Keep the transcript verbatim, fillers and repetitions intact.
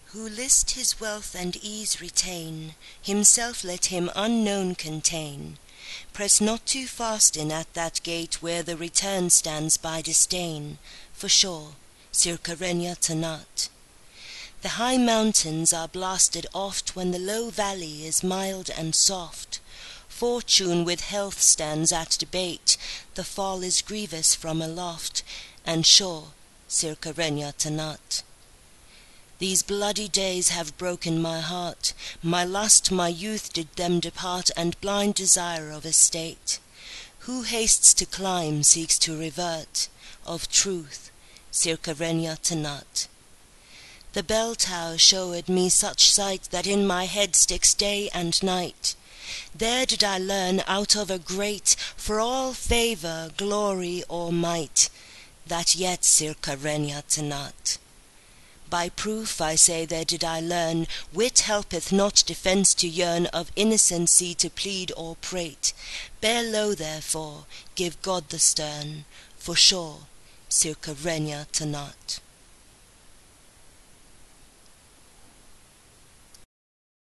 Who list his wealth and ease retain, himself let him unknown contain. Press not too fast in at that gate where the return stands by disdain, for sure, circa regna tenat. The high mountains are blasted oft when the low valley is mild and soft. Fortune with health stands at debate, the fall is grievous from aloft, and sure, circa regna tenat. These bloody days have broken my heart, my lust, my youth did them depart, and blind desire of estate. Who hastes to climb seeks to revert, of truth, circa regna tenat. The bell tower showed me such sight that in my head sticks day and night. There did I learn out of a great, for all favour, glory, or might, that yet circa regna tenat. By proof I say there did I learn, wit helpeth not defence to yearn, of innocency to plead or prate. Bear low therefore, give God the stern, for sure, circa regna tenat.